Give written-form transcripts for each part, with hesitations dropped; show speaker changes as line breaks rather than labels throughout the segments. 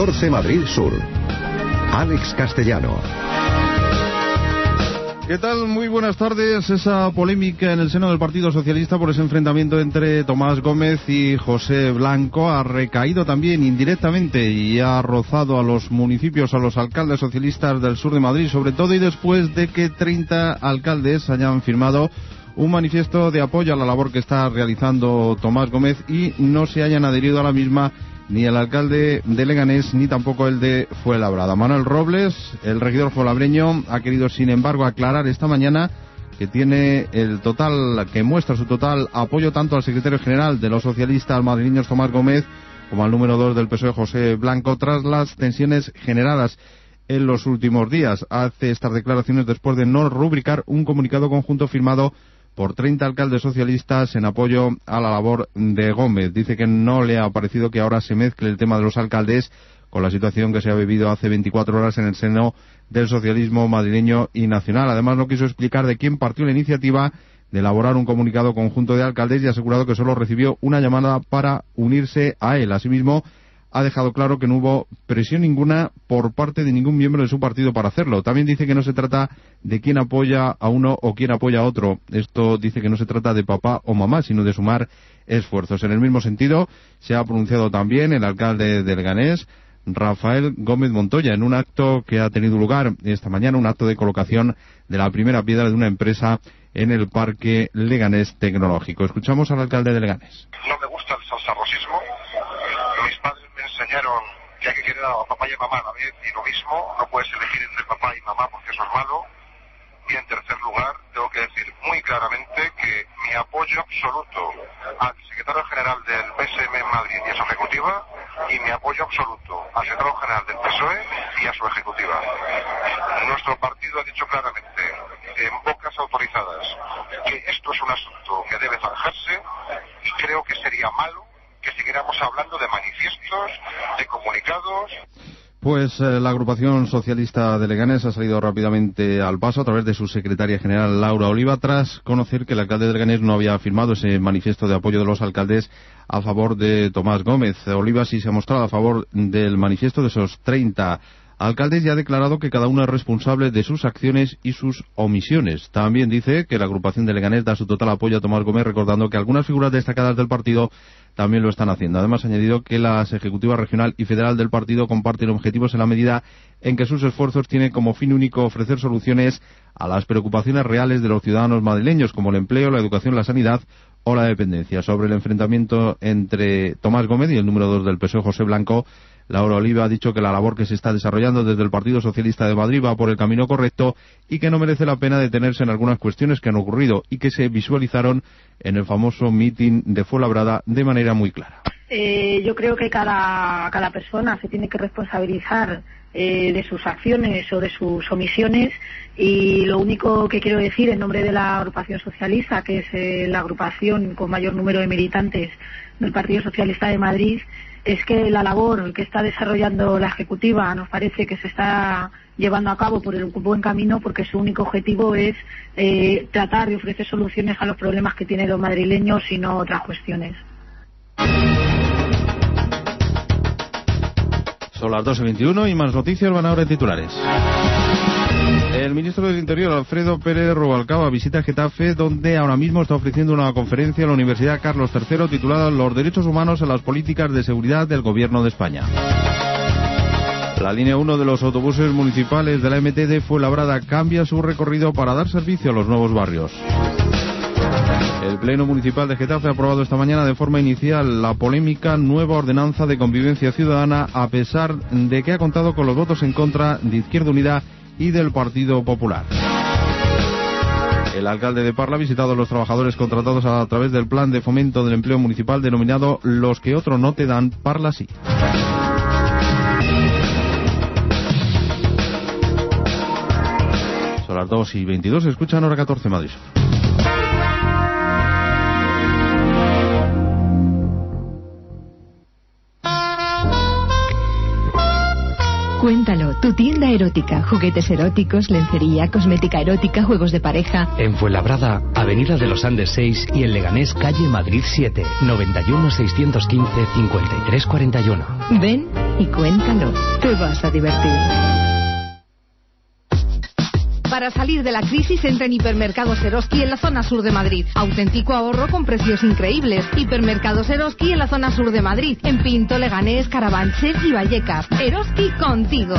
14 Madrid Sur. Alex Castellano.
¿Qué tal? Muy buenas tardes. Esa polémica en el seno del Partido Socialista por ese enfrentamiento entre Tomás Gómez y José Blanco ha recaído también indirectamente y ha rozado a los municipios, a los alcaldes socialistas del sur de Madrid, sobre todo y después de que 30 alcaldes hayan firmado un manifiesto de apoyo a la labor que está realizando Tomás Gómez y no se hayan adherido a la misma ni el alcalde de Leganés ni tampoco el de Fuenlabrada. Manuel Robles, el regidor fuenlabreño, ha querido sin embargo aclarar esta mañana que que muestra su total apoyo tanto al secretario general de los socialistas madrileños Tomás Gómez como al número 2 del PSOE José Blanco tras las tensiones generadas en los últimos días. Hace estas declaraciones después de no rubricar un comunicado conjunto firmado por 30 alcaldes socialistas en apoyo a la labor de Gómez. Dice que no le ha parecido que ahora se mezcle el tema de los alcaldes con la situación que se ha vivido hace 24 horas en el seno del socialismo madrileño y nacional. Además, no quiso explicar de quién partió la iniciativa de elaborar un comunicado conjunto de alcaldes y ha asegurado que solo recibió una llamada para unirse a él. Asimismo, ha dejado claro que no hubo presión ninguna por parte de ningún miembro de su partido para hacerlo. También dice que no se trata de quién apoya a uno o quién apoya a otro. Esto dice que no se trata de papá o mamá, sino de sumar esfuerzos. En el mismo sentido, se ha pronunciado también el alcalde de Leganés, Rafael Gómez Montoya, en un acto que ha tenido lugar esta mañana, un acto de colocación de la primera piedra de una empresa en el Parque Leganés Tecnológico. Escuchamos al alcalde de Leganés.
No me gusta el salsarrosismo. Mis padres me enseñaron que hay que querer a papá y a mamá a la vez, y lo mismo, no puedes elegir entre papá y mamá porque eso es malo. Y en tercer lugar, tengo que decir muy claramente que mi apoyo absoluto al secretario general del PSM en Madrid y a su ejecutiva, y mi apoyo absoluto al secretario general del PSOE y a su ejecutiva. Nuestro partido ha dicho claramente, en bocas autorizadas, que esto es un asunto que debe zanjarse, y creo que sería malo que siguiéramos hablando de manifiestos, de comunicados.
Pues la agrupación socialista de Leganés ha salido rápidamente al paso a través de su secretaria general Laura Oliva tras conocer que el alcalde de Leganés no había firmado ese manifiesto de apoyo de los alcaldes a favor de Tomás Gómez. Oliva sí se ha mostrado a favor del manifiesto de esos 30 alcaldes y ha declarado que cada uno es responsable de sus acciones y sus omisiones. También dice que la agrupación de Leganés da su total apoyo a Tomás Gómez, recordando que algunas figuras destacadas del partido también lo están haciendo. Además, ha añadido que las ejecutivas regional y federal del partido comparten objetivos en la medida en que sus esfuerzos tienen como fin único ofrecer soluciones a las preocupaciones reales de los ciudadanos madrileños, como el empleo, la educación, la sanidad o la dependencia. Sobre el enfrentamiento entre Tomás Gómez y el número 2 del PSOE, José Blanco, Laura Oliva ha dicho que la labor que se está desarrollando desde el Partido Socialista de Madrid va por el camino correcto y que no merece la pena detenerse en algunas cuestiones que han ocurrido y que se visualizaron en el famoso mitin de Fuenlabrada de manera muy clara.
Yo creo que cada persona se tiene que responsabilizar de sus acciones o de sus omisiones, y lo único que quiero decir en nombre de la agrupación socialista, que es la agrupación con mayor número de militantes del Partido Socialista de Madrid, es que la labor que está desarrollando la ejecutiva nos parece que se está llevando a cabo por el buen camino, porque su único objetivo es tratar de ofrecer soluciones a los problemas que tienen los madrileños y no otras cuestiones.
Son las 12:21 y más noticias van ahora en titulares. El ministro del Interior, Alfredo Pérez Rubalcaba, visita Getafe, donde ahora mismo está ofreciendo una conferencia en la Universidad Carlos III titulada Los derechos humanos en las políticas de seguridad del Gobierno de España. La línea 1 de los autobuses municipales de la MT de Fuenlabrada cambia su recorrido para dar servicio a los nuevos barrios. El Pleno Municipal de Getafe ha aprobado esta mañana de forma inicial la polémica nueva ordenanza de convivencia ciudadana, a pesar de que ha contado con los votos en contra de Izquierda Unida y del Partido Popular. El alcalde de Parla ha visitado a los trabajadores contratados a través del plan de fomento del empleo municipal denominado Los que otro no te dan, Parla sí. Son las 2:22, escuchan Hora 14 Madrid.
Cuéntalo, tu tienda erótica, juguetes eróticos, lencería, cosmética erótica, juegos de pareja.
En Fuenlabrada, Avenida de los Andes 6 y en Leganés, calle Madrid 7, 91 615 5341.
Ven y cuéntalo, te vas a divertir.
Para salir de la crisis, entra en Hipermercados Eroski en la zona sur de Madrid. Auténtico ahorro con precios increíbles. Hipermercados Eroski en la zona sur de Madrid. En Pinto, Leganés, Carabanchel y Vallecas. Eroski contigo.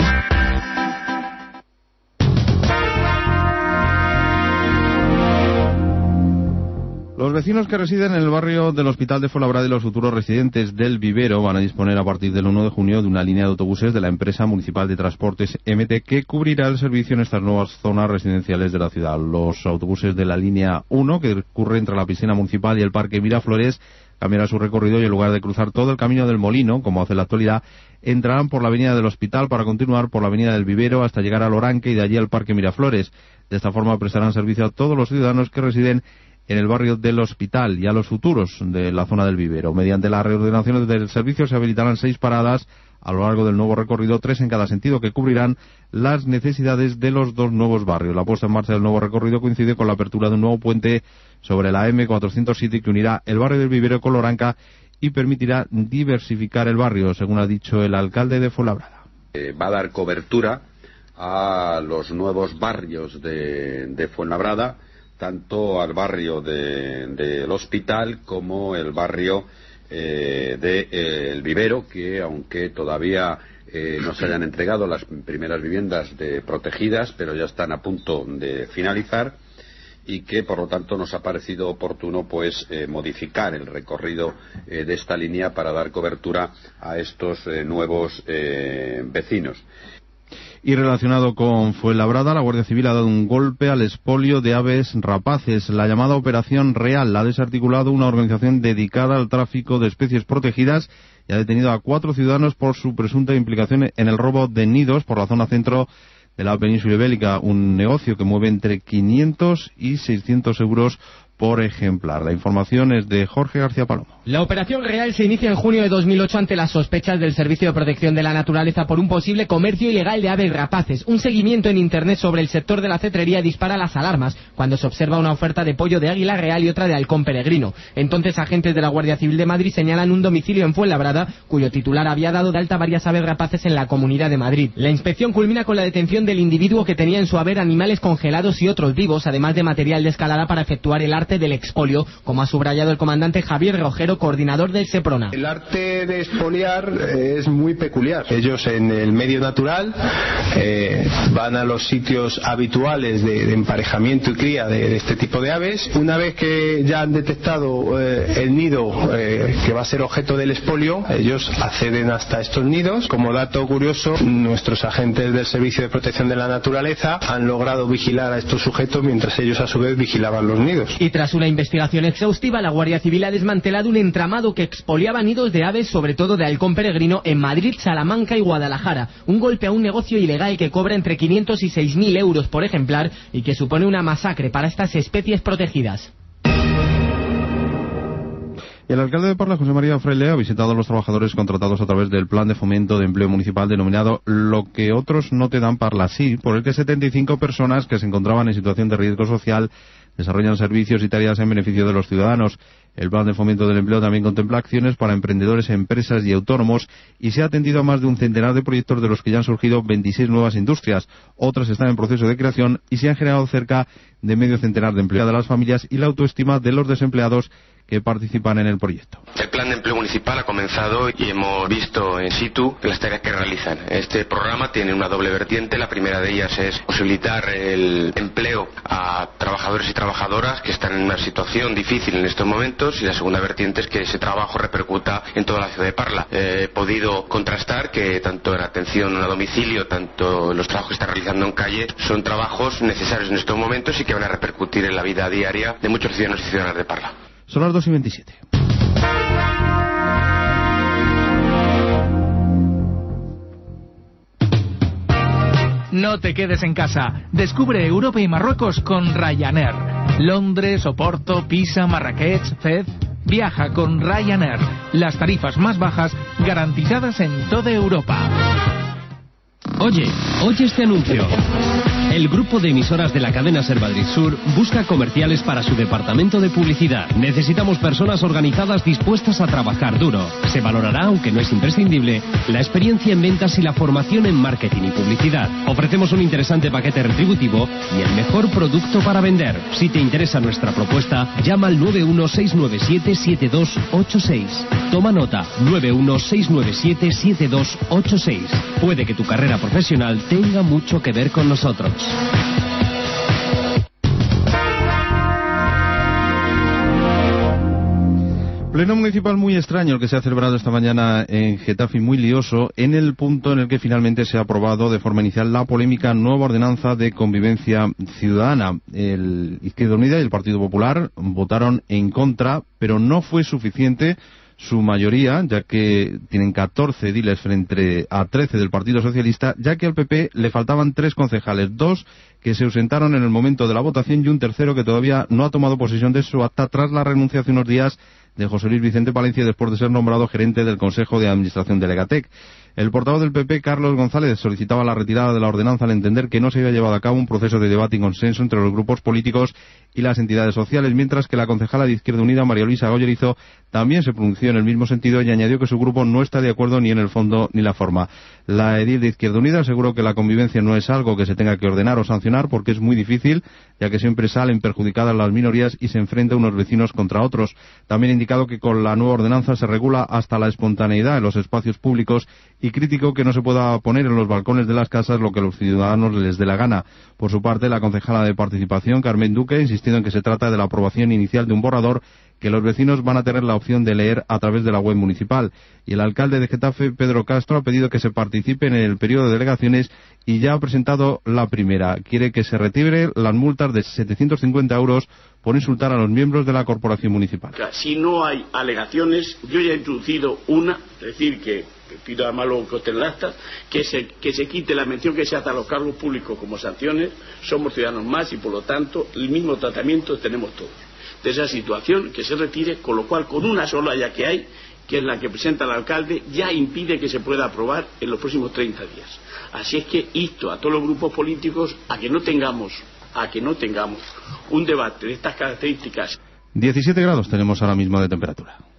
Los vecinos que residen en el barrio del Hospital de Fuenlabrada y los futuros residentes del Vivero van a disponer a partir del 1 de junio de una línea de autobuses de la empresa municipal de transportes MT que cubrirá el servicio en estas nuevas zonas residenciales de la ciudad. Los autobuses de la línea 1, que discurre entre la piscina municipal y el Parque Miraflores, cambiará su recorrido y en lugar de cruzar todo el camino del Molino, como hace en la actualidad, entrarán por la avenida del Hospital para continuar por la avenida del Vivero hasta llegar al Oranque y de allí al Parque Miraflores. De esta forma prestarán servicio a todos los ciudadanos que residen en el barrio del Hospital y a los futuros de la zona del Vivero. Mediante las reordenaciones del servicio se habilitarán 6 paradas a lo largo del nuevo recorrido, 3 en cada sentido, que cubrirán las necesidades de los 2 nuevos barrios. La puesta en marcha del nuevo recorrido coincide con la apertura de un nuevo puente sobre la M407 que unirá el barrio del Vivero con Loranca y permitirá diversificar el barrio, según ha dicho el alcalde de Fuenlabrada.
Va a dar cobertura a los nuevos barrios de Fuenlabrada, tanto al barrio del Hospital como el barrio del Vivero, que aunque todavía no se hayan entregado las primeras viviendas protegidas, pero ya están a punto de finalizar, y que por lo tanto nos ha parecido oportuno modificar el recorrido de esta línea para dar cobertura a estos nuevos vecinos.
Y relacionado con Fuenlabrada, la Guardia Civil ha dado un golpe al expolio de aves rapaces. La llamada Operación Real ha desarticulado una organización dedicada al tráfico de especies protegidas y ha detenido a 4 ciudadanos por su presunta implicación en el robo de nidos por la zona centro de la península ibérica, un negocio que mueve entre 500 y 600 euros por ejemplar. La información es de Jorge García Palomo.
La Operación Real se inicia en junio de 2008 ante las sospechas del Servicio de Protección de la Naturaleza por un posible comercio ilegal de aves rapaces. Un seguimiento en Internet sobre el sector de la cetrería dispara las alarmas cuando se observa una oferta de pollo de águila real y otra de halcón peregrino. Entonces, agentes de la Guardia Civil de Madrid señalan un domicilio en Fuenlabrada cuyo titular había dado de alta varias aves rapaces en la Comunidad de Madrid. La inspección culmina con la detención del individuo que tenía en su haber animales congelados y otros vivos, además de material de escalada para efectuar el arte del expolio, como ha subrayado el comandante Javier Rojero, coordinador del Seprona.
El arte de expoliar es muy peculiar. Ellos en el medio natural van a los sitios habituales de emparejamiento y cría de este tipo de aves. Una vez que ya han detectado el nido que va a ser objeto del expolio, ellos acceden hasta estos nidos. Como dato curioso, nuestros agentes del Servicio de Protección de la Naturaleza han logrado vigilar a estos sujetos mientras ellos a su vez vigilaban los nidos.
Y tras una investigación exhaustiva, la Guardia Civil ha desmantelado un entramado que expoliaba nidos de aves, sobre todo de halcón peregrino, en Madrid, Salamanca y Guadalajara. Un golpe a un negocio ilegal que cobra entre 500 y 6.000 euros por ejemplar y que supone una masacre para estas especies protegidas.
El alcalde de Parla, José María Fraile, ha visitado a los trabajadores contratados a través del Plan de Fomento de Empleo Municipal denominado Lo que otros no te dan Parla sí, por el que 75 personas que se encontraban en situación de riesgo social desarrollan servicios y tareas en beneficio de los ciudadanos. El Plan de Fomento del Empleo también contempla acciones para emprendedores, empresas y autónomos y se ha atendido a más de un centenar de proyectos de los que ya han surgido 26 nuevas industrias. Otras están en proceso de creación y se han generado cerca de medio centenar de empleo de las familias y la autoestima de los desempleados que participan en el proyecto.
El plan de empleo municipal ha comenzado y hemos visto in situ las tareas que realizan. Este programa tiene una doble vertiente. La primera de ellas es posibilitar el empleo a trabajadores y trabajadoras que están en una situación difícil en estos momentos, y la segunda vertiente es que ese trabajo repercuta en toda la ciudad de Parla. He podido contrastar que tanto en atención a domicilio, tanto los trabajos que están realizando en calle, son trabajos necesarios en estos momentos y que van a repercutir en la vida diaria de muchos ciudadanos y ciudadanas de Parla.
Son las 2:27.
No te quedes en casa. Descubre Europa y Marruecos con Ryanair. Londres, Oporto, Pisa, Marrakech, Fez. Viaja con Ryanair. Las tarifas más bajas garantizadas en toda Europa.
Oye este anuncio.
El grupo de emisoras de la cadena Ser Madrid Sur busca comerciales para su departamento de publicidad. Necesitamos personas organizadas dispuestas a trabajar duro. Se valorará, aunque no es imprescindible, la experiencia en ventas y la formación en marketing y publicidad. Ofrecemos un interesante paquete retributivo y el mejor producto para vender. Si te interesa nuestra propuesta, llama al 916977286. Toma nota, 916977286. Puede que tu carrera profesional tenga mucho que ver con nosotros.
Pleno municipal muy extraño el que se ha celebrado esta mañana en Getafe, muy lioso, en el punto en el que finalmente se ha aprobado de forma inicial la polémica nueva ordenanza de convivencia ciudadana. El Izquierda Unida y el Partido Popular votaron en contra, pero no fue suficiente su mayoría, ya que tienen 14 ediles frente a 13 del Partido Socialista, ya que al PP le faltaban 3 concejales, 2 que se ausentaron en el momento de la votación y un tercero que todavía no ha tomado posesión de su acta tras la renuncia hace unos días de José Luis Vicente Palencia después de ser nombrado gerente del Consejo de Administración de Legatec. El portavoz del PP, Carlos González, solicitaba la retirada de la ordenanza al entender que no se había llevado a cabo un proceso de debate y consenso entre los grupos políticos y las entidades sociales, mientras que la concejala de Izquierda Unida, María Luisa Goyerizo, también se pronunció en el mismo sentido y añadió que su grupo no está de acuerdo ni en el fondo ni la forma. La edil de Izquierda Unida aseguró que la convivencia no es algo que se tenga que ordenar o sancionar porque es muy difícil, ya que siempre salen perjudicadas las minorías y se enfrenta unos vecinos contra otros. También ha indicado que con la nueva ordenanza se regula hasta la espontaneidad en los espacios públicos y crítico que no se pueda poner en los balcones de las casas lo que a los ciudadanos les dé la gana. Por su parte, la concejala de Participación, Carmen Duque, ha insistido en que se trata de la aprobación inicial de un borrador que los vecinos van a tener la opción de leer a través de la web municipal. Y el alcalde de Getafe, Pedro Castro, ha pedido que se participe en el periodo de delegaciones y ya ha presentado la primera. Quiere que se retire las multas de 750 euros por insultar a los miembros de la corporación municipal.
Si no hay alegaciones, yo ya he introducido una, es decir, que pido además luego que esté en el acta, que se quite la mención que se hace a los cargos públicos como sanciones. Somos ciudadanos más y por lo tanto el mismo tratamiento tenemos todos. De esa situación que se retire, con lo cual con una sola ya que hay, que es la que presenta el alcalde, ya impide que se pueda aprobar en los próximos 30 días. Así es que insto a todos los grupos políticos a que no tengamos un debate de estas características.
17 grados tenemos ahora mismo de temperatura.